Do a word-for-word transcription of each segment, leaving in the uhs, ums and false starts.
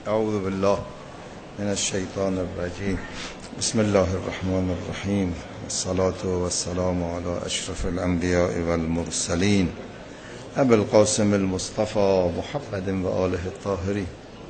اعوذ بالله من الشیطان الرجیم. بسم الله الرحمن الرحیم. والصلاة والسلام علی اشرف الانبیاء والمرسلین ابی القاسم المصطفى محمد و آله الطاهرین.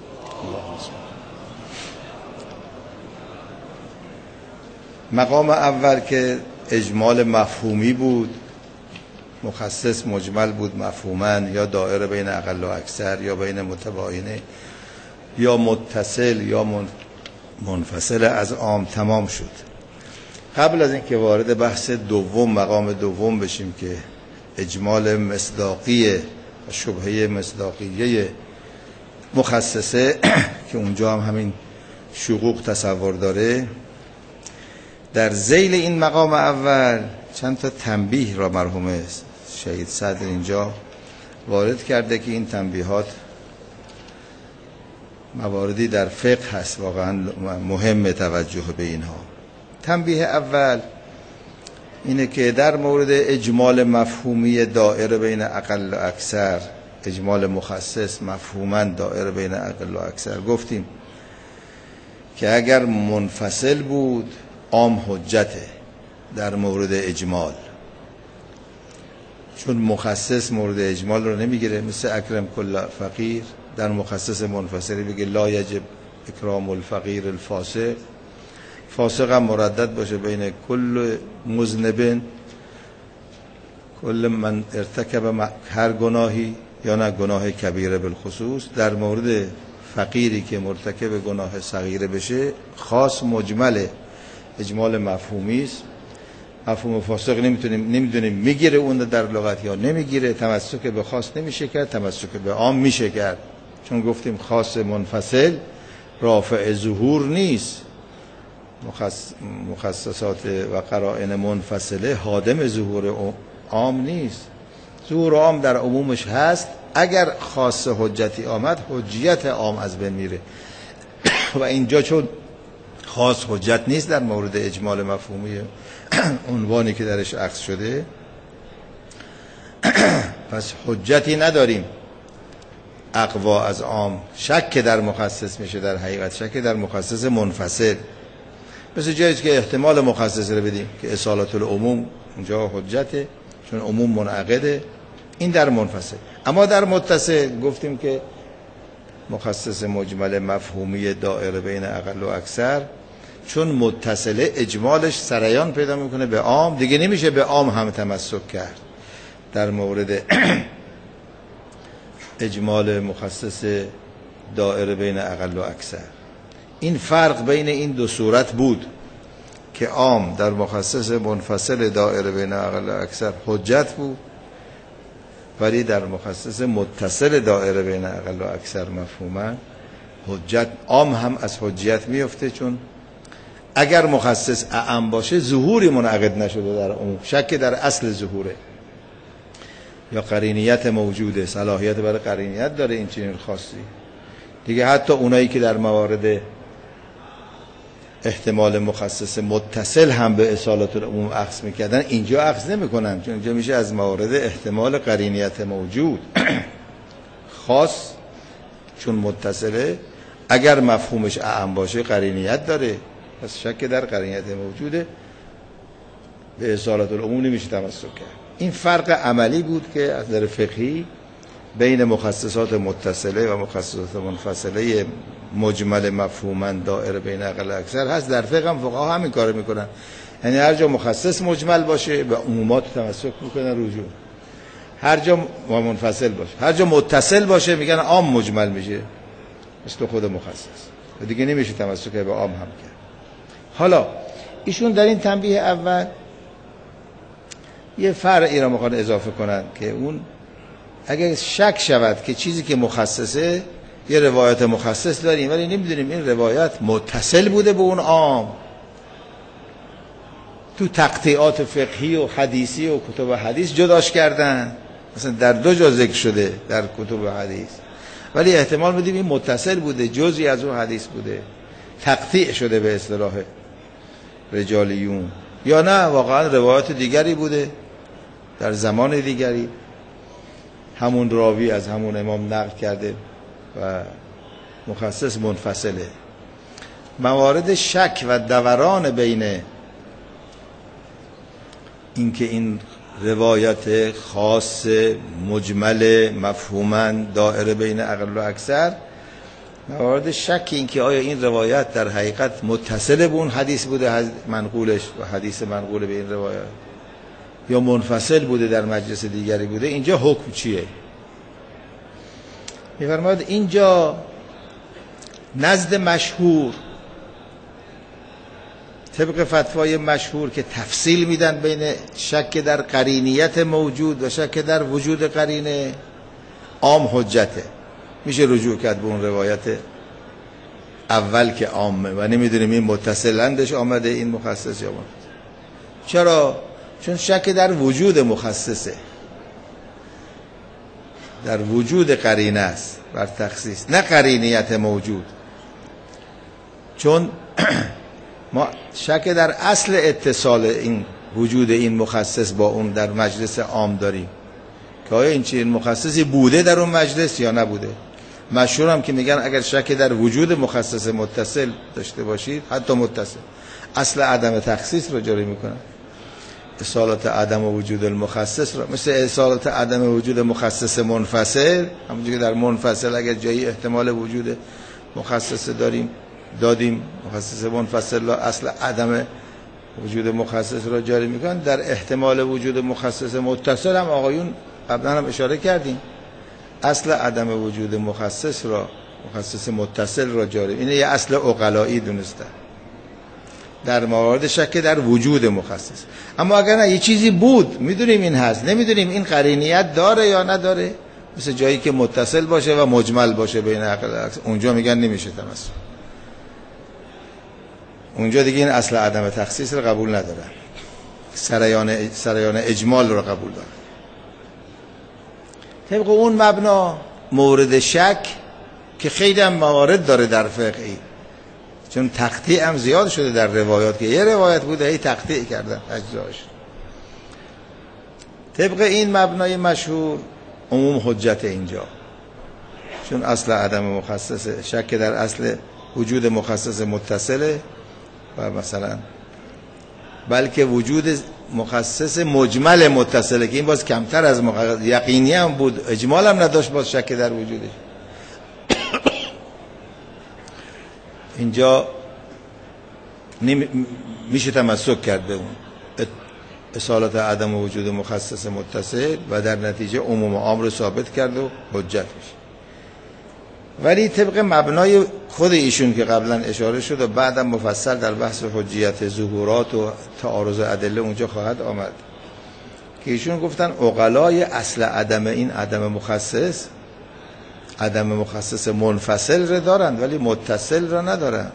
مقام اول که اجمال مفهومی بود، مخصص مجمل بود مفهوماً، یا دائره بین اقل و اکثر، یا بین متباینه، یا متصل یا منفصل از عام تمام شد. قبل از اینکه وارد بحث دوم مقام دوم بشیم که اجمال مصداقیه و شبهه مصداقیه مخصصه که اونجا هم همین شقوق تصور داره، در ذیل این مقام اول چند تا تنبیه را مرحوم شهید صدر اینجا وارد کرده که این تنبیهات مواردی در فقه هست واقعا مهم توجه به اینها. تنبیه اول اینه که در مورد اجمال مفهومی دائره بین اقل و اکثر، اجمال مخصص مفهوما دائره بین اقل و اکثر، گفتیم که اگر منفصل بود عام حجته در مورد اجمال، چون مخصص مورد اجمال رو نمیگیره، مثل اکرم کل فقیر در مخصص منفصلی بگه لا یجب اکرام الفقیر الفاسق، فاسق هم مردد باشه بین کل مذنب، کل من ارتکب هر گناهی یا نه گناه کبیره بالخصوص. در مورد فقیری که مرتکب گناه صغیره بشه خاص مجمله، اجمال مفهومی است. مفهوم فاسق نمیتونیم نمیدونیم میگیره اون در لغت یا نمیگیره، تمسک به خاص نمیشه کرد، تمسک به عام میشه کرد، چون گفتیم خاص منفصل رافع ظهور نیست، مخصصات و قرائن منفصله هادم ظهور عام نیست. ظهور عام در عمومش هست، اگر خاص حجتی آمد حجیت عام از بین میره و اینجا چون خاص حجت نیست در مورد اجمال مفهومی عنوانی که درش عکس شده، پس حجتی نداریم. اقوا از عام شک در مخصص میشه، در حقیقت شک در مخصص منفصل، مثل جایی که احتمال مخصص رو بدیم که اصالت العموم اونجا حجته چون عموم منعقده، این در منفصل. اما در متصل گفتیم که مخصص مجمل مفهومی دائره بین اقل و اکثر، چون متصله اجمالش سریان پیدا میکنه به عام، دیگه نمیشه به عام هم تمسک کرد. در مورد اجمال مخصص دائره بین اقل و اکثر این فرق بین این دو صورت بود که عام در مخصص منفصل دائره بین اقل و اکثر حجت بود، ولی در مخصص متصل دائره بین اقل و اکثر مفهوما حجت عام هم از حجیت میفته، چون اگر مخصص اعم باشه ظهوری منعقد نشده در عموم، شک در اصل ظهوره یا قرینیت موجوده، صلاحیت برای قرینیت داره این چنین خاصی دیگه. حتی اونایی که در موارد احتمال مخصص متصل هم به اصالت العموم اخذ میکردن اینجا اخذ نمیکنن، چون اینجا میشه از موارد احتمال قرینیت موجود خاص، چون متصله اگر مفهومش اعم باشه قرینیت داره، پس شک در قرینیت موجوده، به اصالت العموم نمیشه تمسک کرد. این فرق عملی بود که از نظر فقهی بین مخصصات متصله و مخصصات منفصله مجمل مفهوما دائره بین اقل و اکثر هست. در فقه هم فقها همین کارو میکنن، یعنی هر جا مخصص مجمل باشه به عمومات تمسک میکنن رجوع، هر جا منفصل باشه، هر جا متصل باشه میگن عام مجمل میشه مثل خود مخصص و دیگه نمیشه تمسک به عام هم کرد. حالا ایشون در این تنبیه اول یه فرعی را میخوان اضافه کنن که اون اگر شک شود که چیزی که مخصصه، یه روایت مخصص داریم ولی نمیدونیم این روایت متصل بوده به اون عام، تو تقطیعات فقهی و حدیثی و کتب حدیث جداش کردن، مثلا در دو جا ذکر شده در کتب حدیث، ولی احتمال میدیم این متصل بوده، جزئی از اون حدیث بوده، تقطیع شده به اصطلاح رجالیون، یا نه واقعا روایت دیگری بوده در زمان دیگری، همون راوی از همون امام نقل کرده و مخصص منفصله. موارد شک و دوران بین اینکه این روایت خاص مجمل مفهوما دائره بین اقل و اکثر، موارد شک اینکه آیا این روایت در حقیقت متصل به اون حدیث بوده منقولش و حدیث منقول به این روایت، یا منفصل بوده در مجلس دیگری بوده، اینجا حکم چیه؟ می‌فرماید اینجا نزد مشهور، طبق فتوای مشهور که تفصیل میدن بین شک در قرینیت موجود و شک در وجود قرینه، عام حجته، میشه رجوع کرد به اون روایت اول که عامه و نمیدونیم این متصلندش آمده این مخصص یا مخصص. چرا؟ چون شک در وجود مخصصه، در وجود قرینه است بر تخصیص، نه قرینیت موجود. چون ما شک در اصل اتصال این وجود این مخصص با اون در مجلس عام داریم که آیا این چیز مخصصی بوده در اون مجلس یا نبوده. مشهور هم که میگن اگر شک در وجود مخصص متصل داشته باشید، حتی متصل، اصل عدم تخصیص رو جاری میکنن، اصالت عدم وجود المخصص رو، مثل اصالت عدم وجود مخصص منفصل، همونجوری که در منفصل اگر جایی احتمال وجود مخصص داریم دادیم، مخصص منفصل اصل عدم وجود مخصص را جاری میکنن، در احتمال وجود مخصص متصل هم آقایون قبلا هم اشاره کردیم، اصل عدم وجود مخصص را مخصص متصل را جاری، اینه یه اصل عقلایی دونسته در موارد شک در وجود مخصص. اما اگر نه یه چیزی بود، میدونیم این هست، نمیدونیم این قرینیت داره یا نداره، مثل جایی که متصل باشه و مجمل باشه بین عقل و عکس، اونجا میگن نمیشه تمسک، اونجا دیگه این اصل عدم تخصیص رو قبول ندارن، سریان سریان اجمال رو قبول دارن. طبق اون مبنا مورد شک که خیلی هم موارد داره در فقهی، چون تقطیع هم زیاد شده در روایات که یه روایت بوده هی تقطیع کردن اجزاش. طبق این مبنای مشهور عموم حجت اینجا، چون اصل عدم مخصص شک در اصل وجود مخصص متصله و مثلا بلکه وجود مخصص مجمل متصله که این باز کمتر از مخصص یقینی هم بود، اجمال هم نداشت، باز شک در وجودش. اینجا میشه تمسک کرد به اون اصالت عدم وجود مخصص متصل و در نتیجه عموم عام رو ثابت کرد و حجت میشه. ولی طبق مبنای خود ایشون که قبلا اشاره شد و بعدم مفصل در بحث حجیت ظهورات و تعارض ادله اونجا خواهد آمد که ایشون گفتن عقلای اصل عدم این عدم مخصص، عدم مخصص منفصل را دارند ولی متصل را ندارن،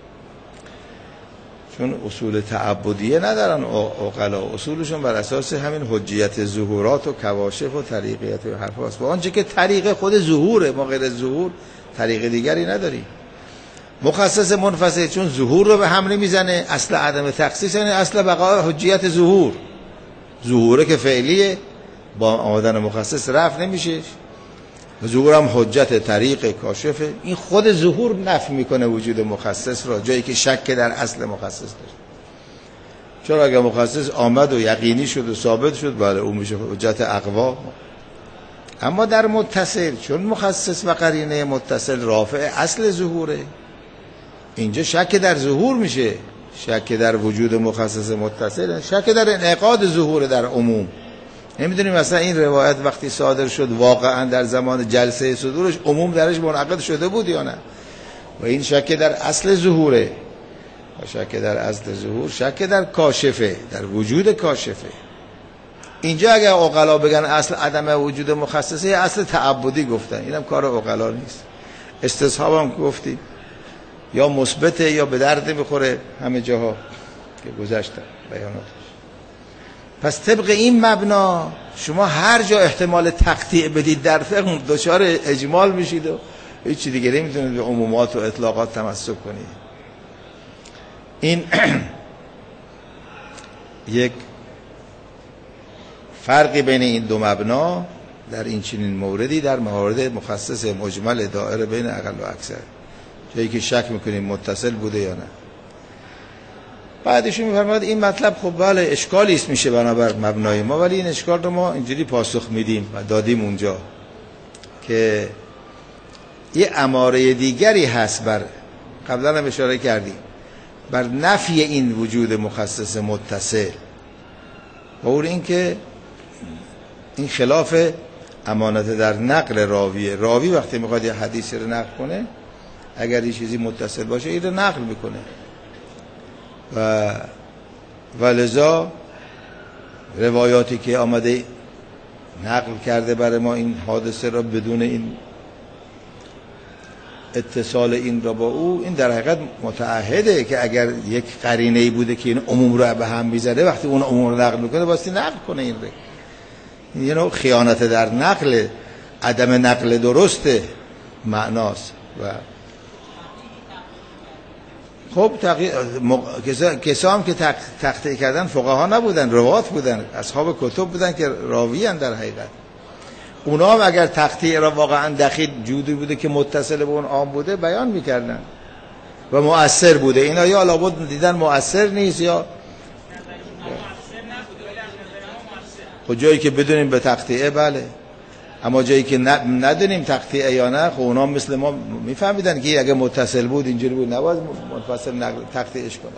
چون اصول تعبدیه ندارن عقلا، اصولشون بر اساس همین حجیت ظهورات و کواشف و طریقیت و حرف هست، با آنچه که طریق خود ظهوره، ما غیر ظهور طریق دیگری نداریم. مخصص منفصل چون ظهور رو به هم نمیزنه، اصل عدم تخصیص یعنی اصل بقای حجیت ظهور، ظهوره که فعلیه با آمدن مخصص رفع نمیشه، ظهور هم حجت طریق کاشفه، این خود ظهور نفی میکنه وجود مخصص را جایی که شک در اصل مخصص داشت. چرا اگر مخصص آمد و یقینی شد و ثابت شد بله اون میشه حجت اقوا. اما در متصل چون مخصص و قرینه متصل رافع اصل ظهوره، اینجا شک در ظهور میشه، شک در وجود مخصص متصل، شک در انعقاد ظهور در عموم. نمیدونیم مثلا این روایت وقتی صادر شد واقعا در زمان جلسه صدورش عموم درش منعقد شده بود یا نه، و این شک در اصل ظهوره و شک در اصل ظهور شک در کاشفه، در وجود کاشفه. اینجا اگر عقلا بگن اصل عدم وجود مخصصه اصل تعبدی گفتن، اینم کار عقلا نیست. استصحاب هم گفتیم یا مثبته یا به درد میخوره همه جاها که گذشتن بیانات. پس طبق این مبنا شما هر جا احتمال تقطیع بدید در فقه دچار اجمال میشید و هیچ چیز دیگه نمیتونید به عمومات و اطلاقات تمسک کنید. این یک فرقی بین این دو مبنا در این چنین موردی در موارد مخصص مجمل دائره بین اقل و اکثر. جایی که شک میکنیم متصل بوده یا نه. بعدشون میفرماد این مطلب خب بله اشکالی است میشه بنابر مبنای ما، ولی این اشکال رو ما اینجوری پاسخ میدیم و دادیم اونجا که یه اماره دیگری هست، بر قبلا هم اشاره کردیم، بر نفی این وجود مخصص متصل، و اون این که این خلاف امانت در نقل راویه. راوی وقتی میخواد یه حدیثی رو نقل کنه، اگر یه چیزی متصل باشه این رو نقل میکنه و ولذا روایاتی که آمده نقل کرده برای ما این حادثه را بدون این اتصال این را با او، این در حقیقت متعهده که اگر یک قرینه‌ای بوده که این عموم رو به هم میزنه، وقتی اون عموم رو نقل میکنه باستی نقل کنه. این رو یه نوع خیانت در نقل، عدم نقل درست معناست. و خب کسا هم که تخطئه کردن فقها نبودن، روات بودن، اصحاب کتب بودن که راویان در حقیقت. اونا هم اگر تخطئه را واقعا دقیق جودی بوده که متصل به اون عام بوده بیان میکردن و مؤثر بوده. اینا یا لابد دیدن مؤثر نیست یا خب جایی که بدونیم به تخطئه بله، اما جایی که ندونیم تخطئه یا نه، خب اونا مثل ما میفهمیدن که اگه متصل بود اینجوری بود، نباید منفصل نقل تخطئهش کنه.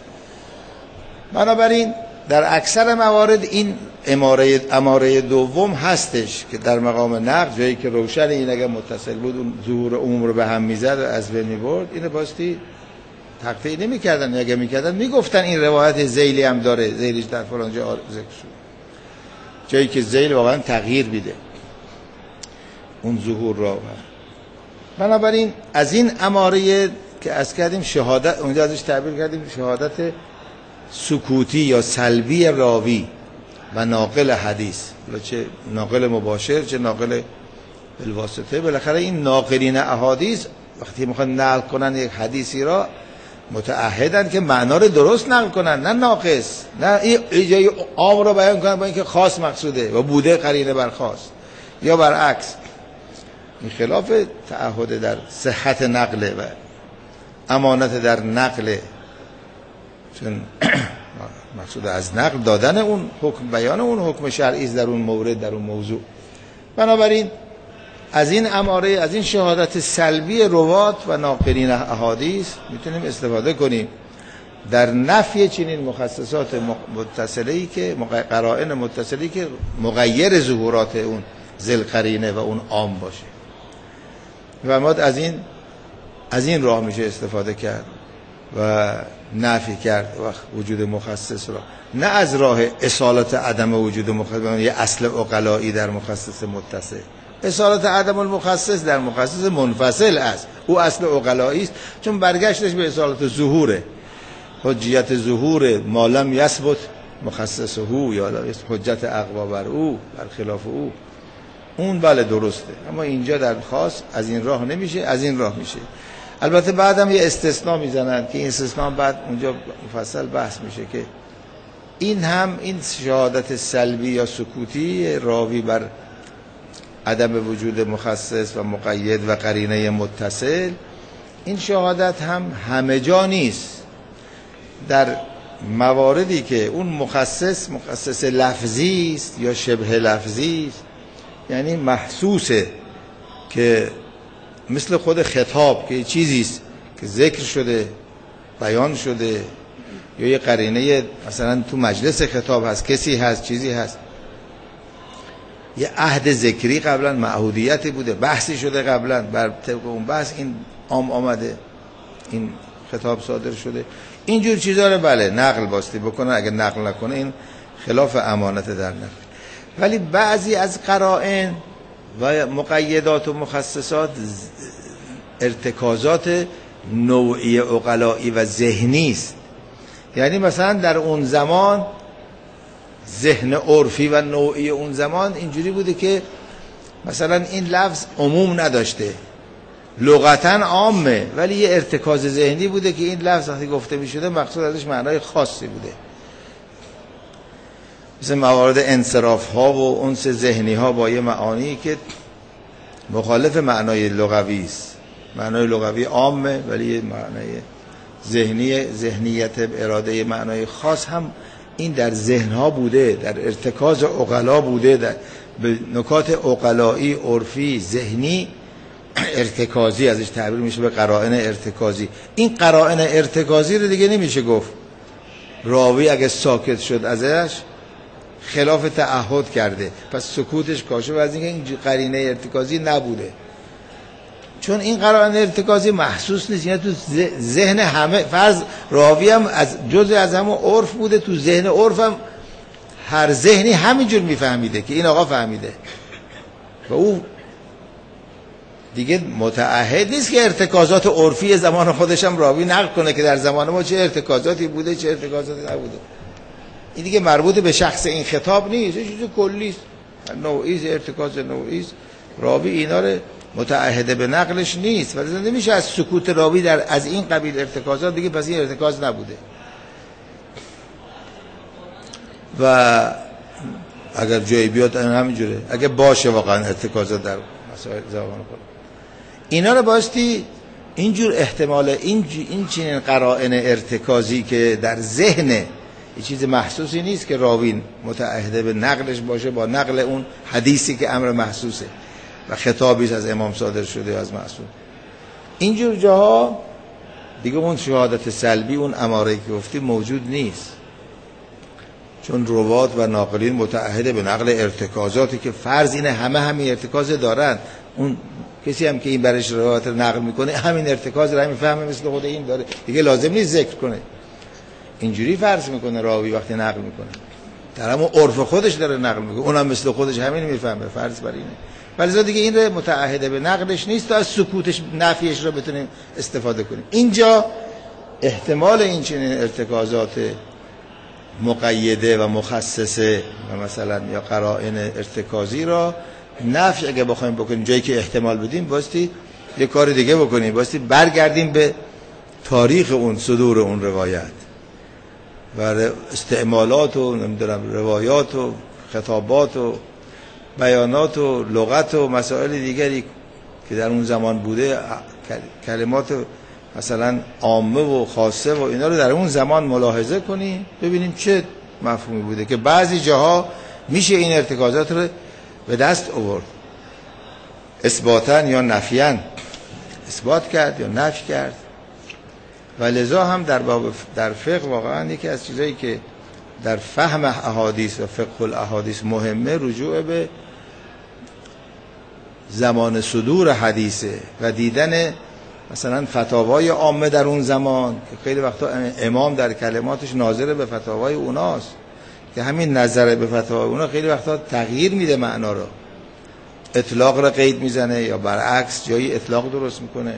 بنابراین در اکثر موارد این اماره اماره دوم هستش که در مقام نقل، جایی که روشن این اگه متصل بود اون ظهور عموم رو به هم میزد و از بین میبرد، اینو باستی تخطئه نمیکردن. اگه میکردن میگفتن این روایت ذیلی هم داره، ذیلیش در فلان جا ذکر شد، جایی که ذیل واقعا تغییر میده اون ظهور را. بنابراین از این اماره که از کردیم شهادت، اونجا ازش تعبیر کردیم شهادت سکوتی یا سلبی راوی و ناقل حدیث، چه ناقل مباشر چه ناقل بالواسطه. بالاخره این ناقلین احادیث وقتی میخوان نقل کنن یک حدیثی را متعهدن که معنا رو درست نقل کنن، نه ناقص، نه این جای عام رو بیان کنن با اینکه خاص مقصوده و بوده قرینه بر خاص یا برعکس. این خلاف تعهد در صحت نقل و امانت در نقل، چون مقصود از نقل دادن اون حکم، بیان اون حکم شرعی در اون مورد، در اون موضوع. بنابراین از این اماره، از این شهادت سلبی روات و ناقلین احادیث میتونیم استفاده کنیم در نفی چنین مخصصات متصله‌ای که قرائن متصلی که مغیر ظهورات اون ذل قرینه و اون عام باشه. و ما از این از این راه میشه استفاده کرد و نفی کرد و وجود مخصص را، نه از راه اصالت عدم وجود مخصص، یه اصل عقلایی در مخصص متصل. اصالت عدم المخصص در مخصص منفصل است، او اصل عقلایی است، چون برگشتش به اصالت ظهوره. حجیت ظهور ما لم یثبت مخصصه یا حجت اقوا بر او، بر خلاف او، اون بله درسته. اما اینجا در خاص از این راه نمیشه، از این راه میشه. البته بعدم یه استثناء میزنن که این استثناء بعد اونجا مفصل بحث میشه که این هم این شهادت سلبی یا سکوتی راوی بر عدم وجود مخصص و مقید و قرینه متصل، این شهادت هم همه جا نیست. در مواردی که اون مخصص مخصص لفظی است یا شبه لفظی است، یعنی محسوسه که مثل خود خطاب که چیزی است که ذکر شده، بیان شده، یا یه قرینه مثلا تو مجلس خطاب هست، کسی هست، چیزی هست، یه عهد ذکری قبلا، معهودیتی بوده، بحثی شده قبلا، بر طبق اون بحث این عام آمده، این خطاب صادر شده. اینجور چیزا رو بله نقل باستی بکنه، اگر نقل نکنه این خلاف امانت در نقل. ولی بعضی از قرائن و مقیدات و مخصصات ارتکازات نوعی عقلایی و ذهنی است. یعنی مثلا در اون زمان ذهن عرفی و نوعی اون زمان اینجوری بوده که مثلا این لفظ عموم نداشته، لغتا عامه، ولی یه ارتکاز ذهنی بوده که این لفظ وقتی گفته می شده مقصود ازش معنای خاصی بوده. مثل موارد انصراف ها و انس ذهنی ها با یه معانی که مخالف معنای لغوی است، معنای لغوی عامه، ولی معنای ذهنی ذهنیت اراده معنای خاص هم این در ذهنها بوده، در ارتکاز عقلا بوده، در به نکات عقلایی عرفی ذهنی ارتکازی ازش تعبیر میشه به قرائن ارتکازی. این قرائن ارتکازی رو دیگه نمیشه گفت راوی اگه ساکت شد ازش خلاف تعهد کرده، پس سکوتش کاشف از اینکه این قرینه ارتکازی نبوده، چون این قرائن ارتکازی محسوس نیست. یعنی تو ذهن همه، فرض راوی هم از جزء از همون عرف بوده، تو ذهن عرف هم هر ذهنی همینجور میفهمیده که این آقا فهمیده و او دیگه متعهد نیست که ارتکازات عرفی زمان خودش هم راوی نقل کنه که در زمان ما چه ارتکازاتی بوده چه ارتکازاتی نبوده. این دیگه مربوط به شخص این خطاب نیست، یه چیز کلی است، نوعی ارتکاز نوعی است. راوی اینا رو متعهد به نقلش نیست، ولی نمیشه از سکوت راوی در از این قبیل ارتکازات دیگه پس این ارتکاز نبوده. و اگر جایی بیاد همینجوره، اگه باشه واقعا ارتکازات در مسائل زبان خود اینا رو باستی اینجور احتمال این این چنین قرائن ارتکازی که در ذهن یه چیز محسوسی نیست که راوی متعهد به نقلش باشه با نقل اون حدیثی که امر محسوسه و خطابی از امام صادر شده از معصوم. اینجور جاها دیگه اون شهادت سلبی، اون اماره که گفتی موجود نیست، چون روات و ناقلین متعهد به نقل ارتکازاتی که فرض اینه همه همین ارتکاز دارن. اون کسی هم که این برش روایت نقل میکنه همین ارتکاز رو همین فهمه مثل خود این داره، دیگه لازم نیست ذکر کنه. اینجوری فرض میکنه راوی وقتی نقل میکنه، در همون عرف خودش داره نقل میکنه، اونم مثل خودش همین میفهمه، فرض بر اینه. ولی دیگه این رو متعهد به نقلش نیست تا از سکوتش نفیش رو بتونیم استفاده کنیم. اینجا احتمال این چنین ارتکازات مقیده و مخصصه و مثلا یا قرائن ارتکازی را نفی اگه بخوایم بکنیم جایی که احتمال بدیم، باستی یه کار دیگه بکنیم، باستی برگردیم به تاریخ اون صدور اون روایت و استعمالات و نمیدونم روایات و خطابات و بیانات و لغت و مسائل دیگری که در اون زمان بوده، کلمات مثلا عامه و خاصه و اینا رو در اون زمان ملاحظه کنیم، ببینیم چه مفهومی بوده که بعضی جاها میشه این ارتکازات رو به دست آورد، اثباتاً یا نفیاً اثبات کرد یا نفی کرد. و لذا هم در باب در فقه واقعا یکی از چیزایی که در فهم احادیث و فقه الاحادیث مهمه رجوع به زمان صدور حدیثه و دیدن مثلا فتاوای عامه در اون زمان که خیلی وقتا امام در کلماتش ناظر به فتاوای اوناست که همین نظر به فتاوای اونا خیلی وقتا تغییر میده معنا رو، اطلاق رو قید میزنه یا برعکس جایی اطلاق درست میکنه.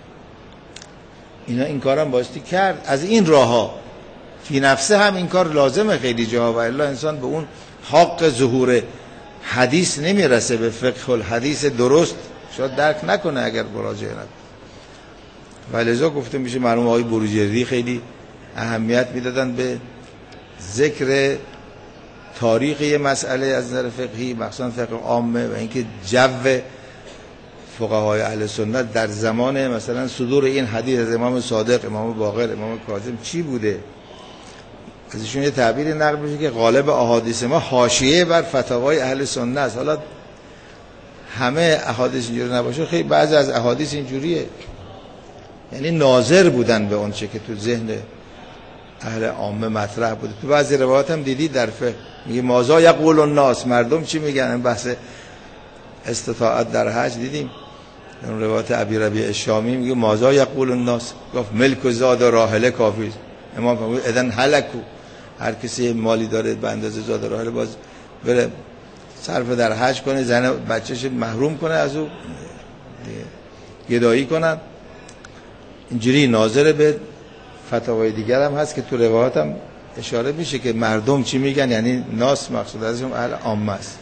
اینا این کارم بایستی کرد. از این راه ها فی نفسه هم این کار لازمه خیلی جاها، و الا انسان به اون حق ظهور حدیث نمیرسه، به فقه الحدیث درست شاید درک نکنه اگر مراجعه نکنه. ولذا گفته میشه مرحوم آقای بروجردی خیلی اهمیت میدادن به ذکر تاریخ یه مسئله از نظر فقهی، مخصوصا فقه عامه، و اینکه جو فقهای اهل سنت در زمان مثلا صدور این حدیث از امام صادق، امام باقر، امام کاظم چی بوده. از ایشون یه تعبیری نقل میشه که غالب احادیث ما حاشیه بر فتاوای اهل سنت است. حالا همه احادیث اینجوری نباشه، خیلی بعضی از احادیث اینجوریه، یعنی ناظر بودن به اون چه که تو ذهن اهل عامه مطرح بوده. تو بعضی روایات هم دیدی در فقه میگه مازا یقول الناس، مردم چی میگن. بحث استطاعت در حج دیدیم اون روایت ابی ربیع الشامی میگه مازا یقول الناس، گفت ملک و زاد و راحله کافی. امام فرمود اذن هلکو، هر کسی مالی داره به اندازه زاد و راحله باز بره صرف در حج کنه، زن بچه‌ش محروم کنه از او، گدایی کنن. اینجوری ناظر به فتاوای دیگر هم هست که تو روایات هم اشاره میشه که مردم چی میگن، یعنی ناس مقصود ازشون اهل عامه است.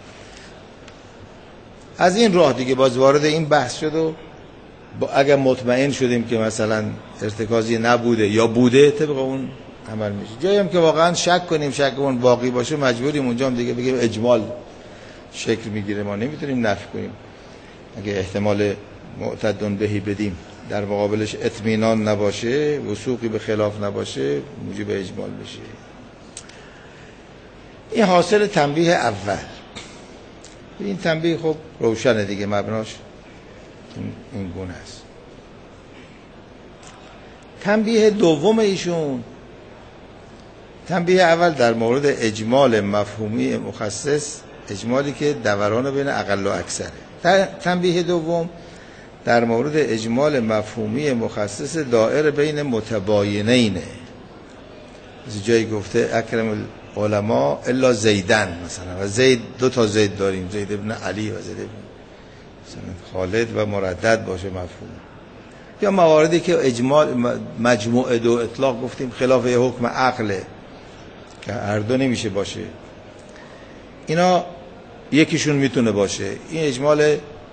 از این راه دیگه باز وارد این بحث شد و اگر مطمئن شدیم که مثلا ارتکازی نبوده یا بوده طبق اون عمل میشه. جایی هم که واقعا شک کنیم، شکمون باقی باشه، مجبوریم اونجا هم دیگه بگیم اجمال شکل میگیره، ما نمیتونیم نفی کنیم. اگه احتمال معتدون بهی بدیم، در مقابلش اطمینان نباشه، وثوقی به خلاف نباشه، موجب اجمال بشه. این حاصل تنبیه اول. این تنبیه خب روشنه دیگه، مبناش این گونه است. تنبیه دوم ایشون، تنبیه اول در مورد اجمال مفهومی مخصص، اجمالی که دوران بین اقل و اکثره. تنبیه دوم در مورد اجمال مفهومی مخصص دائر بین متباینینه. از جایی گفته اکرم العلماء الا زیدن، مثلا و زید، دو تا زید داریم، زید ابن علی و زید ابن مثلا خالد و مردد باشه مفهوم. یا مواردی که اجمال مجموعه دو اطلاق گفتیم خلاف یه حکم عقله که هر دو نمیشه باشه، اینا یکیشون میتونه باشه. این اجمال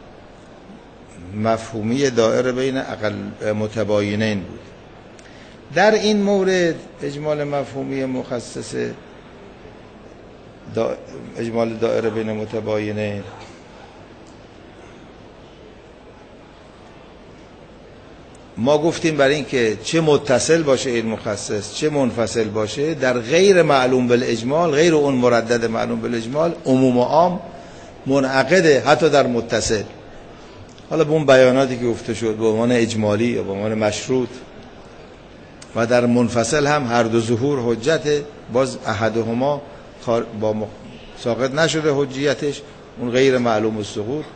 مفهومی دائره بین اقل متباینین بود. در این مورد اجمال مفهومی مخصص دا اجمال دائره بین متباینین ما گفتیم برای این که چه متصل باشه این مخصص چه منفصل باشه، در غیر معلوم بالاجمال، غیر اون مردد معلوم بالاجمال، عموم و عام منعقده حتی در متصل. حالا به اون بیاناتی که گفته شد به عنوان اجمالی یا به عنوان مشروط، و در منفصل هم هر دو ظهور حجت، باز احدهما با ساقط نشده حجیتش، اون غیر معلوم السقوط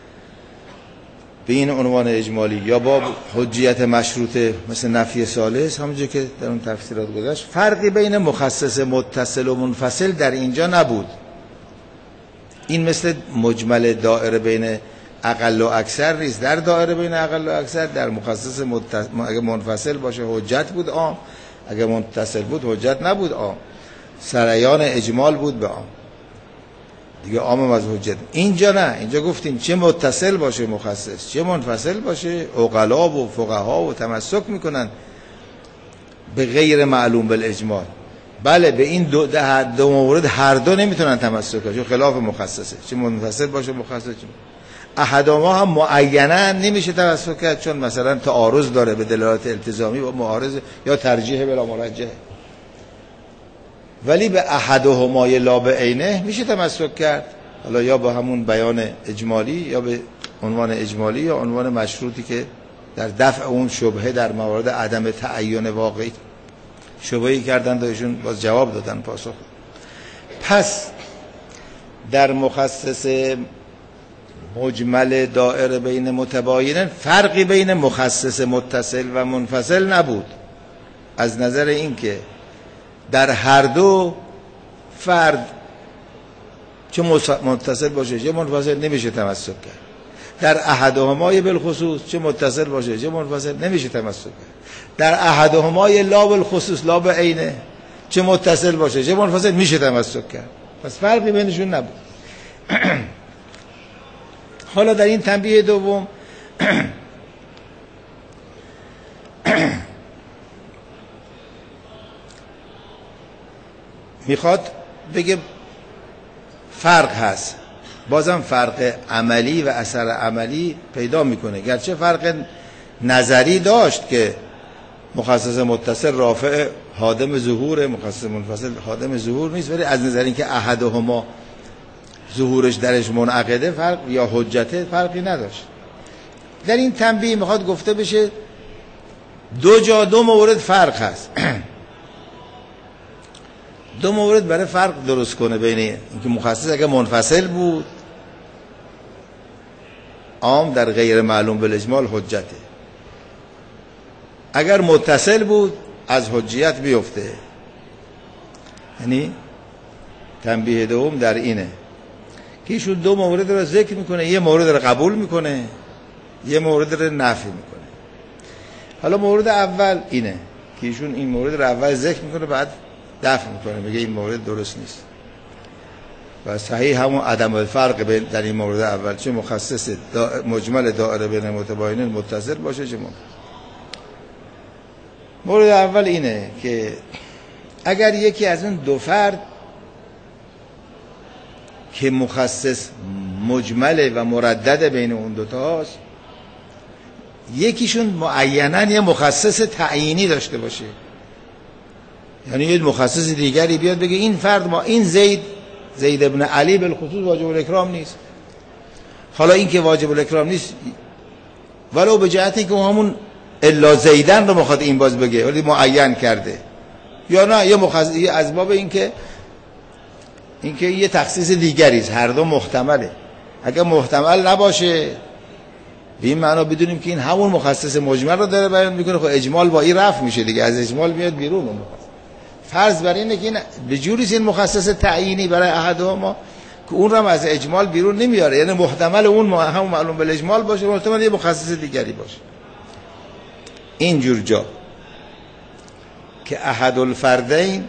به این عنوان اجمالی، یا با حجیت مشروطه مثل نفی ثالث، همونجور که در اون تفسیرات گذشت. فرقی بین مخصص متصل و منفصل در اینجا نبود. این مثل مجمل دائره بین اقل و اکثر نیست. در دائره بین اقل و اکثر در مخصص متصل اگه منفصل باشه حجت بود عام، اگه متصل بود حجت نبود عام، سریان اجمال بود به عام دیگه، عام از حجت. اینجا نه، اینجا گفتیم چه متصل باشه مخصص چه منفصل باشه، عقلا و فقها و تمسک میکنن به غیر معلوم بالاجمال. بله به این دو, دو مورد هر دو نمیتونن تمسک کنن، چون خلاف مخصصه، چه منفصل باشه مخصص چه احداما هم معیناً نمیشه تمسک کرد، چون مثلا تعارض داره به دلالت التزامی و معارض یا ترجیح بلا مرجح. ولی به احدهما لا به عینه میشه تمسک کرد، حالا یا با همون بیان اجمالی یا به عنوان اجمالی یا عنوان مشروطی که در دفع اون شبهه در موارد عدم تعین واقعی شبهه‌ای کردن، داشون باز جواب دادن پاسخ. پس در مخصص مجمل دائره بین متباینین فرقی بین مخصص متصل و منفصل نبود، از نظر اینکه در هر دو فرد چه متصل باشه چه منفصل نمیشه تمسک کرد. در احدهما بالخصوص چه متصل باشه چه منفصل نمیشه تمسک کرد. در احدهما لا بالخصوص لا به عینه چه متصل باشه چه منفصل میشه تمسک کرد. پس فرقی بینشون نبود. حالا در این تنبیه دوم میخواد بگه فرق هست، بازم فرق عملی و اثر عملی پیدا میکنه. گرچه فرق نظری داشت که مخصص متصل رافع حادم ظهور، مخصص منفصل حادم ظهور نیست، ولی از نظر اینکه احدهما ظهورش درش منعقده فرق یا حجته فرقی نداشت. در این تنبیه میخواد گفته بشه دو جا دو مورد فرق هست. دو مورد برای فرق درست کنه بین اینکه مخصص اگه منفصل بود عام در غیر معلوم بالاجمال حجته، اگر متصل بود از حجیت بیفته. یعنی تنبیه دوم در اینه که ایشون دو مورد رو ذکر میکنه، یه مورد رو قبول میکنه یه مورد رو نفی میکنه. حالا مورد اول اینه که ایشون این مورد رو اول ذکر میکنه بعد دفع میکنه، میگه این مورد درست نیست و صحیح همون عدم الفرق در این مورد اول، چه مخصص دا مجمل دائره بین متباینین متصل باشه چه مورد. مورد اول اینه که اگر یکی از اون دو فرد که مخصص مجمل و مردد بین اون دوتاست یکیشون معیناً یه مخصص تعیینی داشته باشه، یعنی یه مخصص دیگری بیاد بگه این فرد ما این زید زید ابن علی بالخصوص واجب الاکرام نیست. حالا این که واجب الاکرام نیست ولو به جهتی که همون الا زیدن رو میخواد این باز بگه ولی معین کرده، یا نه یه مخصص یه از باب این که این که یه تخصیص دیگری است. هر دو محتمله. اگر محتمل نباشه به این معنا بدونیم که این همون مخصص مجمل رو داره بیان میکنه، خب اجمال با این رفع میشه دیگه، از اجمال میاد بیرون. اون فرض بر اینه که این به جوری این مخصص تعیینی برای احدهما که اون رو هم از اجمال بیرون نمیاره، یعنی محتمل اون همون معلوم بالاجمال باشه، محتمل یه مخصص دیگری باشه. اینجور جا که احد الفردین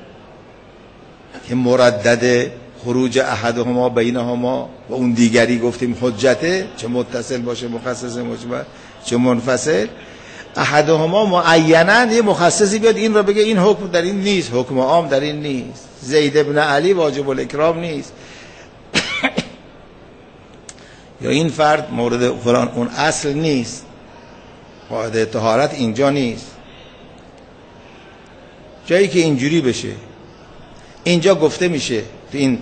که مردد خروج احدهما بینهما و اون دیگری گفتیم حجته، چه متصل باشه مخصص مجمل چه منفصل، احدهما معیناً یه مخصصی بیاد این رو بگه این حکم در این نیست، حکم عام در این نیست، زید ابن علی واجب الاکرام نیست یا این فرد مورد فلان اون اصل نیست، قاعده طهارت اینجا نیست. جایی که اینجوری بشه اینجا گفته میشه تو این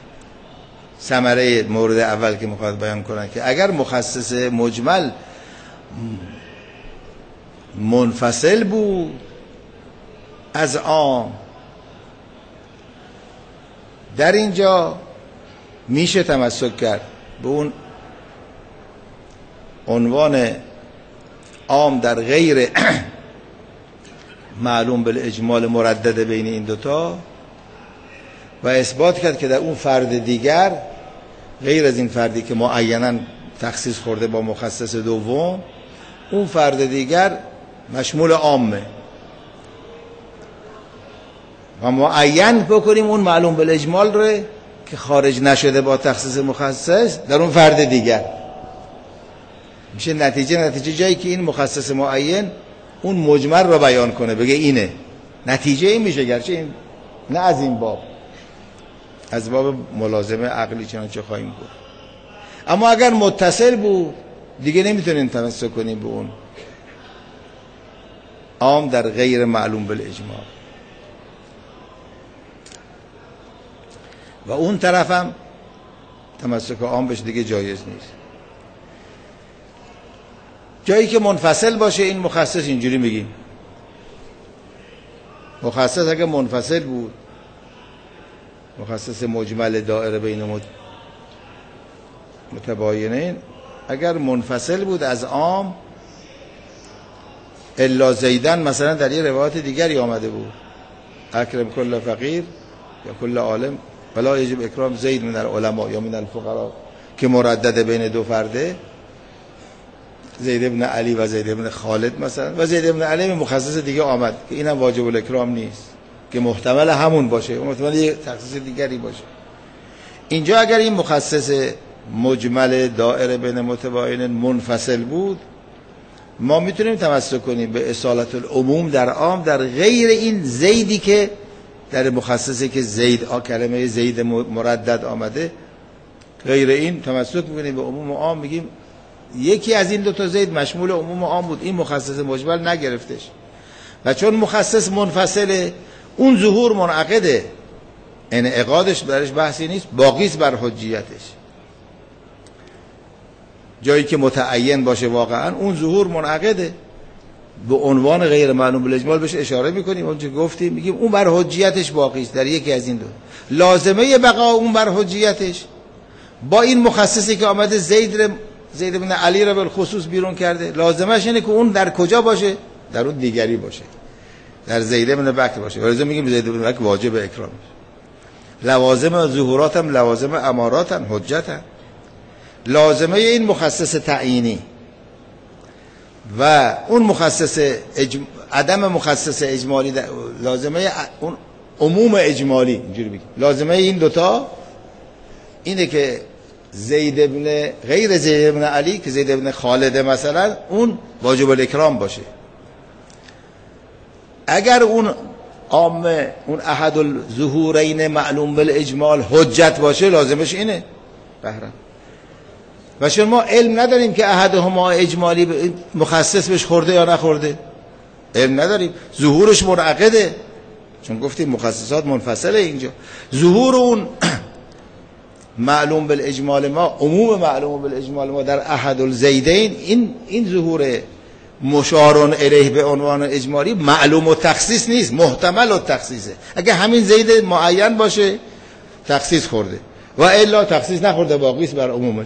ثمره مورد اول که میخواد بیان کنن که اگر مخصص مجمل منفصل بود از عام، در اینجا میشه تمسک کرد به اون عنوان عام در غیر معلوم بالاجمال مردد بین این دوتا و اثبات کرد که در اون فرد دیگر غیر از این فردی که معیناً تخصیص خورده با مخصص دوم، اون فرد دیگر مشمول عامه و معین بکنیم اون معلوم بالاجمال رو که خارج نشده با تخصیص مخصص در اون فرد دیگر. میشه نتیجه نتیجه جایی که این مخصص معین اون مجمل رو بیان کنه بگه اینه، نتیجه این میشه، گرچه این نه از این باب، از باب ملازمه عقلی چنانچه خواهیم گفت. اما اگر متصل بود دیگه نمیتونیم تمسک کنیم به اون عام در غیر معلوم بالاجمال و اون طرفم تمسک عام بهش دیگه جایز نیست. جایی که منفصل باشه این مخصص اینجوری میگیم مخصص اگر منفصل بود، مخصص مجمل دائره بین متباینین اگر منفصل بود از عام، الا زیدن مثلا در یه روایت دیگری آمده بود اکرم کل فقیر یا کل عالم ولا یجب اکرام زید من العلماء یا من الفقراء که مردد بین دو فرده، زید ابن علی و زید ابن خالد مثلا، و زید ابن علی مخصص دیگه آمد که اینم واجب الاکرام نیست که محتمل همون باشه، محتمل یه تخصیص دیگری باشه. اینجا اگر این مخصص مجمل دائره بین متباین منفصل بود ما میتونیم تمسک کنیم به اصالت العموم در عام در غیر این زیدی که در مخصصی که زید آ کلمه زید مردد آمده، غیر این تمسک میکنیم به عموم عام، میگیم یکی از این دو تا زید مشمول عموم عام بود، این مخصص مجمل نگرفتش و چون مخصص منفصله اون ظهور منعقده، انعقادش برش بحثی نیست، باقیست بر حجیتش. جایی که متعین باشه واقعا اون ظهور منعقده، به عنوان غیر معلوم بالاجمال بهش اشاره میکنیم، اونجا گفتیم میگیم اون بر حجیتش باقیست در یکی از این دو. لازمه بقا اون بر حجیتش با این مخصصی که آمده زید ر... زید بن علی رو بالخصوص بیرون کرده، لازمش اینه که اون در کجا باشه؟ در اون دیگری باشه، در زید بن بکر باشه. ولذا میگیم زید بن بکر واجب اکرام. لوازم ظهوراتم لوازم اماراتن حجتن. لازمه این مخصص تعیینی و اون مخصص اجم... عدم مخصص اجمالی در... لازمه اون عموم اجمالی اینجوری بگیم، لازمه این دوتا اینه که زید ابن غیر زید ابن علی که زید ابن خالد مثلا اون واجب الاکرام باشه. اگر اون عامه اون احد الظهورین معلوم بالاجمال حجت باشه لازمش اینه بهرام و چون ما علم نداریم که احدهما اجمالی مخصص بهش خورده یا نخورده، علم نداریم، ظهورش منعقده، چون گفتیم مخصصات منفصله. اینجا ظهور اون معلوم بالاجمال ما، عموم معلوم بالاجمال ما در احد الزیدین، این این ظهور مشار الیه به عنوان اجمالی معلوم و تخصیص نیست، محتمل و تخصیصه. اگه همین زید معین باشه تخصیص خورده و الا تخصیص نخورده، باقی است بر عمومش.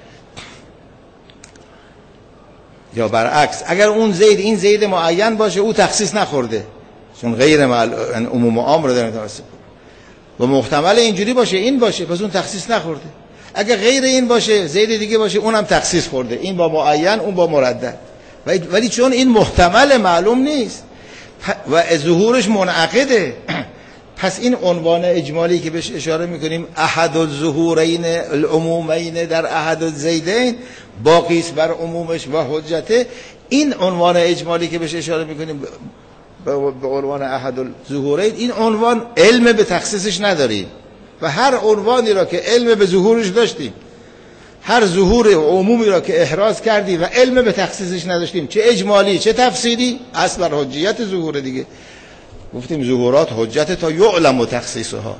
یا برعکس، اگر اون زید این زید معین باشه او تخصیص نخورده، چون غیر معلوم عموم و عام رو داره توسط و محتمل اینجوری باشه این باشه، پس اون تخصیص نخورده. اگه غیر این باشه زید دیگه باشه اونم تخصیص خورده، این با معین اون با مردد. ولی چون این محتمل معلوم نیست و ظهورش منعقده، پس این عنوان اجمالی که بهش اشاره میکنیم احد الظهورین العمومین در احد الزیدین باقی است بر عمومش و حجته، این عنوان اجمالی که بهش اشاره میکنیم به عنوان احد الظهورین، این عنوان علم به تخصیصش نداریم و هر عنوانی را که علم به ظهورش داشتیم، هر ظهور عمومی را که احراز کردیم و علم به تخصیصش نداشتیم، چه اجمالی چه تفصیلی، اصل بر حجیت ظهور دیگه. گفتیم ظهورات حجت تا یعلم و تخصیصها،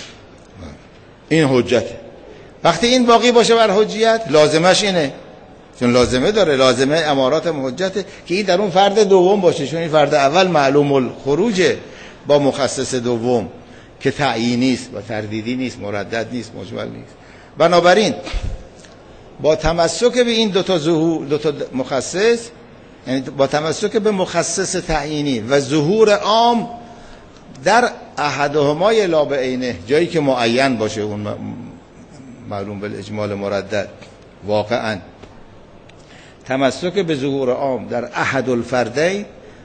این حجته. وقتی این باقی باشه بر حجیت، لازمش اینه، چون لازمه داره، لازمه امارات حجته که این در اون فرد دوم باشه، چون این فرد اول معلوم الخروجه با مخصص دوم که تعیینی است و تردیدی نیست، مردد نیست، مجمل نیست. بنابراین با تمسک به این دو تا ظهور، دو تا مخصص، یعنی با تمسک به مخصص تعیینی و ظهور عام در احدهما لا بعینه، جایی که معین باشه اون معلوم بالاجمال مردد، واقعا تمسک به ظهور عام در احد الفردین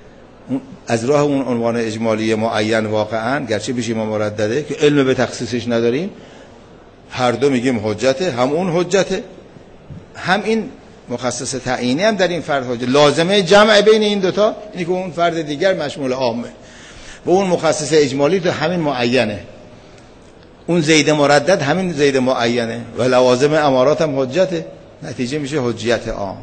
از راه اون عنوان اجمالی معین واقعا، گرچه پیش ما مردده که علم به تخصیصش نداریم، هر دو میگیم حجته، هم اون حجته هم این مخصص تعیینی هم در این فرد حجت. لازمه جمع بین این دوتا اینی که اون فرد دیگر مشمول عامه و اون مخصص اجمالی تو همین معینه، اون زید مردد همین زید معینه و لوازم امارات هم حجته، نتیجه میشه حجیت عام.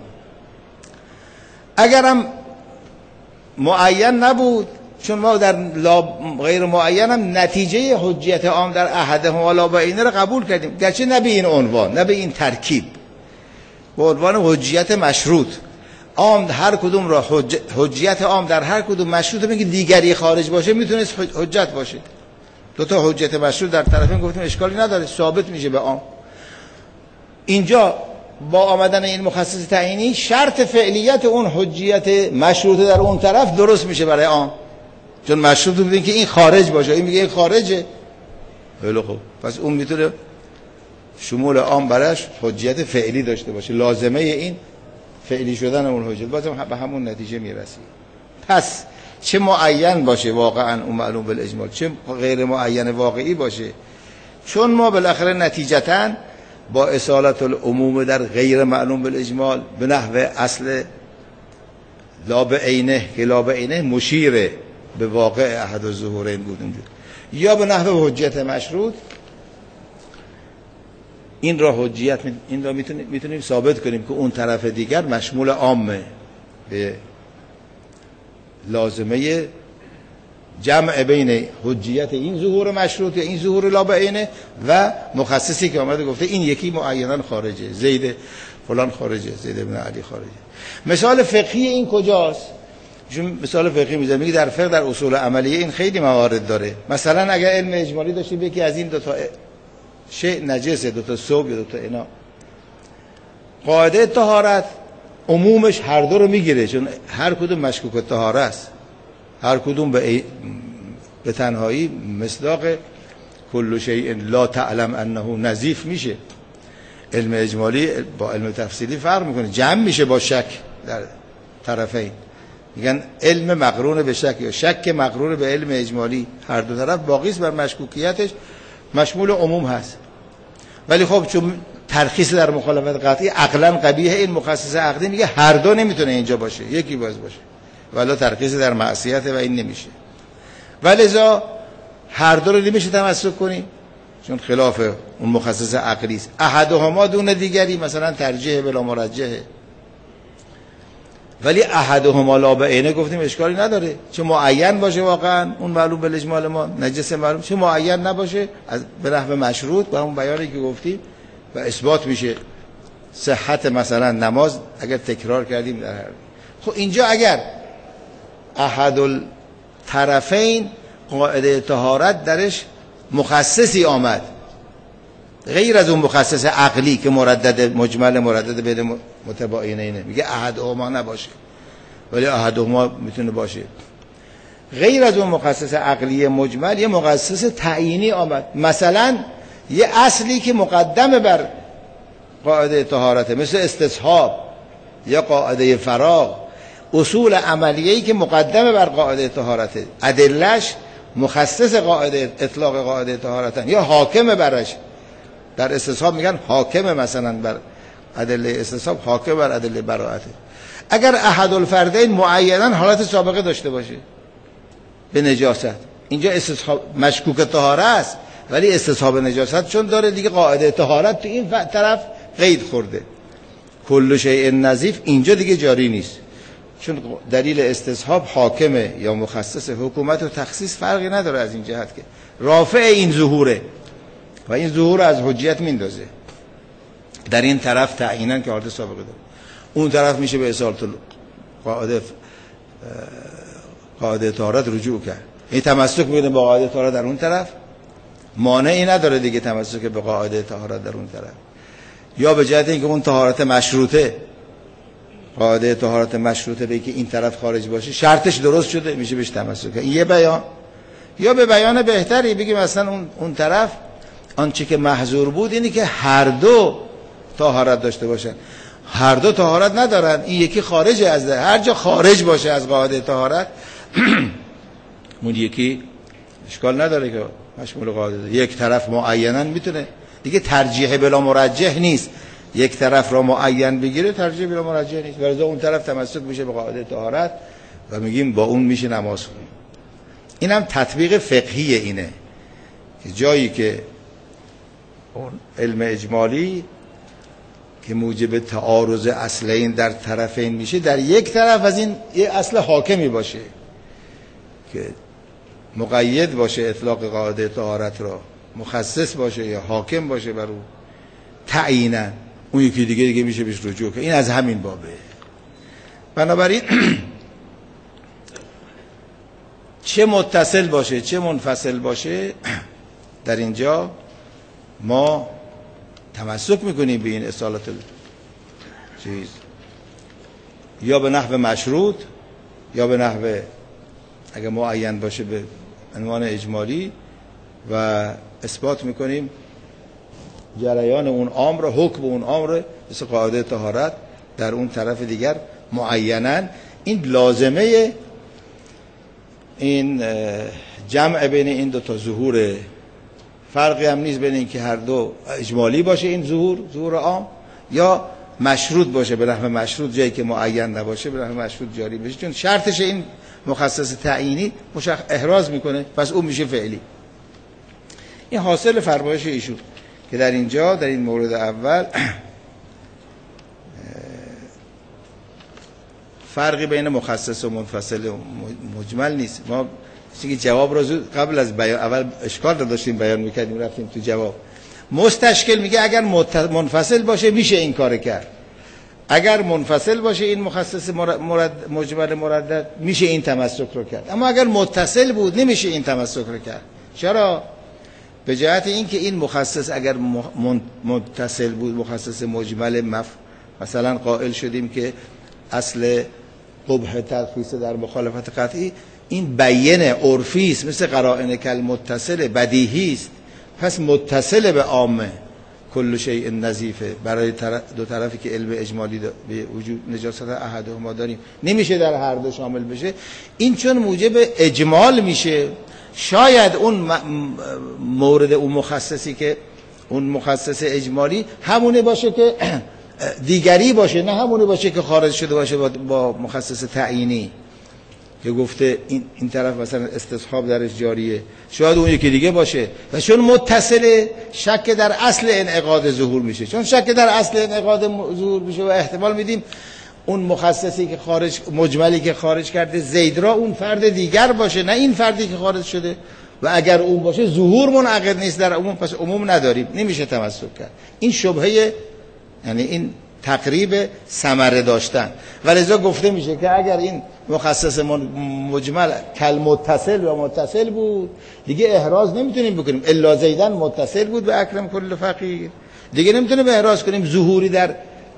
اگرم معین نبود، چون ما در غیر معین هم نتیجه حجیت عام در احدهما لا بعینه رو قبول کردیم، گرچه نه به این عنوان، نه به این ترکیب، به عنوان حجیت مشروط. عام هر کدوم را حج... حجیت عام در هر کدوم مشروط میگه دیگری خارج باشه میتونست حجت باشه. دو تا حجیت مشروط در طرفین گفتیم اشکالی نداره، ثابت میشه به عام. اینجا با آمدن این مخصص تعیینی شرط فعلیت اون حجیت مشروط در اون طرف درست میشه برای عام، چون مشروط بودین که این خارج باشه، این میگه این خارجه، خیلی خوب، پس اون میتونه شمول عام برش حجیت فعلی داشته باشه، لازمه این فعلی شدن اون حجت، بازم به همون نتیجه میرسیم. پس چه معین باشه واقعا اون معلوم بالاجمال، چه غیر معین واقعی باشه، چون ما بالاخره نتیجتاً با اصالت العموم در غیر معلوم بالاجمال به نحو اصل لا بعینه که لا بعینه مشیر به واقع احد الظهورین بود اونجا، یا به نحو حجیت مشروط، این را حجیت این را میتونیم میتونیم ثابت کنیم که اون طرف دیگر مشمول عامه به لازمه جمع بین حجیت این ظهور مشروط یا این ظهور لا بعینه و مخصصی که آمده گفته این یکی معینا خارجه، زید فلان خارجه، زید ابن علی خارجه. مثال فقهی این کجاست؟ چون مثال فقهی میزنه، میگه در فقه در اصول عملیه این خیلی موارد داره. مثلا اگر علم اجمالی داشتیم یکی از این دو تا شیء نجسه، دو تا ثوب یا دو تا اینا، قاعده طهارت عمومش هر دو رو میگیره، چون هر کدوم مشکوک طهاره است، هر کدوم به, ای... به تنهایی مصداق کل شیء لا تعلم انه نظیف میشه. علم اجمالی با علم تفصیلی فرق میکنه، جمع میشه با شک در طرفین، میگن علم مقرون به شک یا شک مقرون به علم اجمالی، هر دو طرف باقی است بر مشکوکیتش، مشمول عموم هست. ولی خب چون ترخیص در مخالفت قطعی عقلا قبیح، این مخصص عقلی میگه هر دو نمیتونه اینجا باشه، یکی باز باشه، ولی ترخیص در معصیت و این نمیشه. ولذا هر دو رو نمیشه تمسک کنیم، چون خلاف اون مخصص عقلی است. احدهما دون دیگری مثلا ترجیح بلا مرجحه، ولی احدهما لا بعینه گفتیم اشکالی نداره، چه معین باشه واقعا اون معلوم به اجمال ما نجس معلوم، چه معین نباشه از به نحو مشروط با اون بیانی که گفتیم و اثبات میشه صحت مثلا نماز اگر تکرار کردیم در هر. خب اینجا اگر احد الطرفین قاعده طهارت درش مخصصی آمد غیر از اون مخصص عقلی که مردد مجمل مردد بین متباینینه، میگه احدهما نباشه ولی احدهما میتونه باشه. غیر از اون مخصص عقلی مجمل یه مخصص تعیینی آمد، مثلا یه اصلی که مقدم بر قاعده طهارته مثل استصحاب یا قاعده فراغ، اصول عملیه‌ای که مقدم بر قاعده طهارته، ادله‌اش مخصص قاعده اطلاق قاعده طهارتن یا حاکم برش. در استصحاب میگن حاکم مثلا بر ادله استصحاب، حاکم بر ادله براءته. اگر احد الفردین معینا حالت سابقه داشته باشه به نجاست، اینجا استصحاب مشکوک طهاره است ولی استصحاب نجاست چون داره دیگه قاعده طهارت تو این طرف قید خورده، کل شیء نظیف اینجا دیگه جاری نیست، چون دلیل استصحاب حاکمه یا مخصص، حکومت و تخصیص فرقی نداره از این جهت که رافع این ظهوره و این ظهور از حجیت میندازه. در این طرف تعیینا که حالت سابقه داره، اون طرف میشه به اصالت قاعده قاعده طهارت رجوع کرد. این تمسک میکنه با قاعده طهارت در اون طرف، مانعی نداره دیگه تمسک به قاعده طهارت در اون طرف، یا به جهت اینکه اون طهارت مشروطه، قاعده طهارت مشروطه به که این طرف خارج باشه شرطش درست شده میشه بهش تمسک. این یه بیان. یا به بیان بهتری بگیم مثلا اون اون طرف آنچه که محظور بود اینی که هر دو طهارت داشته باشن، هر دو طهارت ندارن، این یکی خارج از ده. هر جا خارج باشه از قاعده طهارت اون یکی اشکال نداره که مشمول قاعده ده. یک طرف معینا میتونه دیگه ترجیح بلا مرجح نیست، یک طرف را معین بگیره ترجیح بلا مرجح نیست، ولذا اون طرف تمسک میشه به قاعده طهارت و میگیم با اون میشه نماز خونیم. این هم تطبیق فقهی اینه که جایی که اون علم اجمالی که موجب تعارض اصلین در طرفین میشه، در یک طرف از این یه اصل حاکمی باشه که مقید باشه اطلاق قاعده طهارت را، مخصص باشه یا حاکم باشه بر اون تعیینا، اون یکی دیگه دیگه میشه بهش رجوع که این از همین بابه. بنابراین چه متصل باشه چه منفصل باشه در اینجا ما تمسک میکنیم به این اصالت چیز، یا به نحو مشروط یا به نحو اگه معین باشه به عنوان اجمالی، و اثبات میکنیم جریان اون امر، حکم اون امر مثل قاعده طهارت در اون طرف دیگر معینا. این لازمه این جمع بین این دو تا ظهور، فرقی هم نیست بین این که هر دو اجمالی باشه این ظهور ظهور عام یا مشروط باشه به نحو مشروط، جایی که معین نباشه به نحو مشروط جاری بشه، چون شرطش این مخصص تعیینی مشخص احراز میکنه، پس اون میشه فعلی. این حاصل فرمایش ایشون که در اینجا در این مورد اول فرقی بین مخصص و منفصل و مجمل نیست. ما چیزی جواب رو قبل از بیان اول اشکال رو داشتیم بیان میکردیم رفتیم تو جواب. مستشکل میگه اگر منفصل باشه میشه این کار کرد، اگر منفصل باشه این مخصص مرد مجمل مردد میشه این تمسک رو کرد، اما اگر متصل بود نمیشه این تمسک رو کرد. چرا؟ به جهت اینکه این مخصص اگر متصل بود مخصص مجمل مف... مثلا قائل شدیم که اصل قبح ترخیص در مخالفت قطعی این بیینه عرفی است، مثل قرائن کل متصل بدیهی است، پس متصل به عامه کل شیء نظیفه. برای دو طرفی که علم اجمالی به وجود نجاست احدهما داریم نمیشه در هر دو شامل بشه، این چون موجب اجمال میشه. شاید اون مورد اون مخصصی که اون مخصص اجمالی همونه باشه که دیگری باشه، نه همونه باشه که خارج شده باشه با مخصص تعیینی. که گفته این این طرف مثلا استصحاب درش جاریه، شاید اون یکی دیگه باشه و چون متصله شک در اصل انعقاد ظهور میشه. چون شک در اصل انعقاد ظهور میشه و احتمال میدیم اون مخصصی که خارج مجملی که خارج کرده زید را اون فرد دیگر باشه، نه این فردی که خارج شده، و اگر اون باشه ظهور منعقد نیست در عموم، پس عموم نداریم، نمیشه تمسک کرد. این شبهه، یعنی این تقریب ثمره داشتن. ولذا گفته میشه که اگر این مخصص مجمل کل متصل و متصل بود دیگه احراز نمیتونیم بکنیم، الا زیدن متصل بود به اکرم کل فقیر، دیگه نمیتونیم احراز کنیم ظهوری در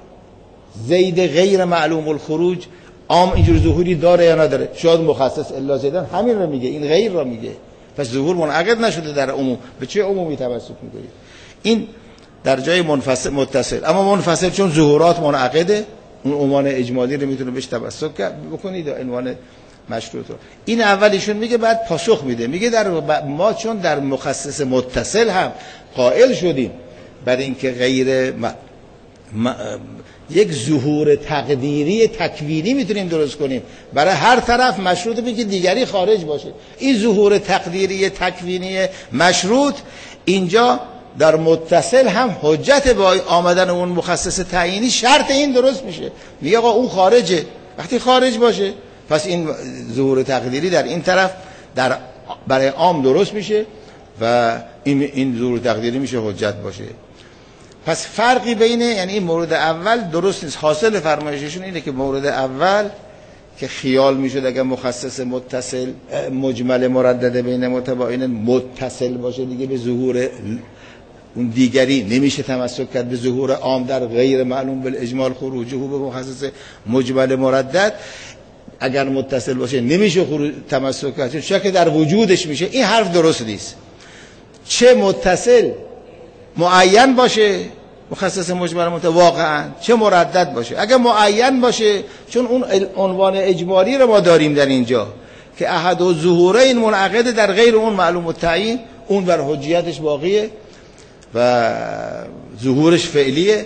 زید غیر معلوم الخروج عام اینجور ظهوری داره یا نداره. شاید مخصص الا زیدن همین رو میگه، این غیر رو میگه، پس ظهور منعقد نشده در عموم، به چه عمومی تمسک میکنید؟ این در جای منفصل متصل. اما منفصل چون ظهورات منعقده، اون عنوان اجمالی رو میتونه بهش تمسک بکنید و عنوان مشروط رو. این اولیشون میگه، بعد پاسخ میده، میگه در ما چون در مخصص متصل هم قائل شدیم بر اینکه غیر م... م... یک ظهور تقدیری تکوینی میتونیم درست کنیم برای هر طرف، مشروط به که دیگری خارج باشه. این ظهور تقدیری تکوینی مشروط اینجا در متصل هم حجت با آمدن اون مخصص تعیینی شرط این درست میشه. میگه آقا اون خارجه، وقتی خارج باشه پس این ظهور تقدیری در این طرف در برای عام درست میشه و این این ظهور تقدیری میشه حجت باشه. پس فرقی بینه، یعنی این مورد اول درست نیست. حاصل فرمایششون اینه که مورد اول که خیال میشد اگر مخصص متصل مجمل مردد بین متباین متصل باشه دیگه به ظهور اون دیگری نمیشه تمسک کرد، به ظهور عام در غیر معلوم بالاجمال خروجه به مخصص مجمل مردد اگر متصل باشه نمیشه خروج تمسک کرد، شک در وجودش میشه. این حرف درست نیست. چه متصل معین باشه مخصص مجمل مردد واقعا، چه مردد باشه. اگر معین باشه، چون اون عنوان اجمالی رو ما داریم در اینجا که احد و ظهورین منعقد در غیر اون معلوم التعیین، اون بر حجیتش باقیه و ظهورش فعلیه.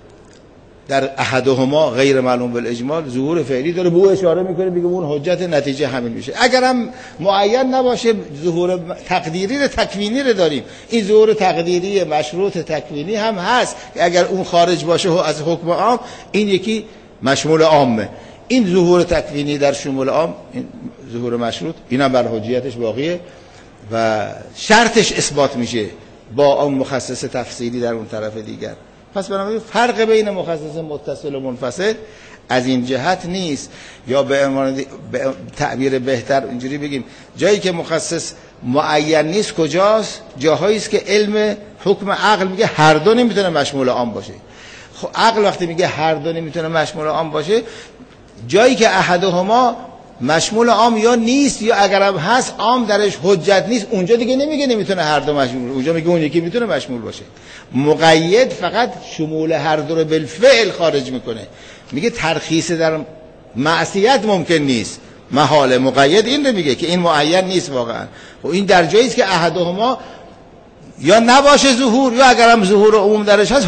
در احدهما غیر معلوم بالاجمال ظهور فعلی داره، به او اشاره میکنه، میگه اون حجت نتیجه همین میشه. اگرم معین نباشه ظهور تقدیری رو تکوینی رو داریم. این ظهور تقدیری مشروط تکوینی هم هست که اگر اون خارج باشه از حکم عام، این یکی مشمول عامه. این ظهور تکوینی در شمول عام، این ظهور مشروط، اینم بر حجیتش باقیه و شرطش اثبات میشه با اون مخصص تفصیلی در اون طرف دیگر. پس بنابراین فرق بین مخصص متصل و منفصل از این جهت نیست. یا به عنوان به تعبیر بهتر اینجوری بگیم، جایی که مخصص معین نیست کجاست؟ جاهایی است که علم حکم عقل میگه هر دو نمیتونه مشمول عام باشه. خب عقل وقتی میگه هر دو نمیتونه مشمول عام باشه، جایی که احدهما مشمول عام یا نیست یا اگرم هست عام درش حجت نیست، اونجا دیگه نمیگه نمیتونه هر دو مشمول، اونجا میگه اون یکی میتونه مشمول باشه. مقید فقط شمول هر دو رو بالفعل خارج میکنه، میگه ترخیص در معصیت ممکن نیست، محال. مقید این رو میگه که این معین نیست واقعا. و این در جایی است که احدهما یا نباشه ظهور یا اگرم ظهور عموم درش هست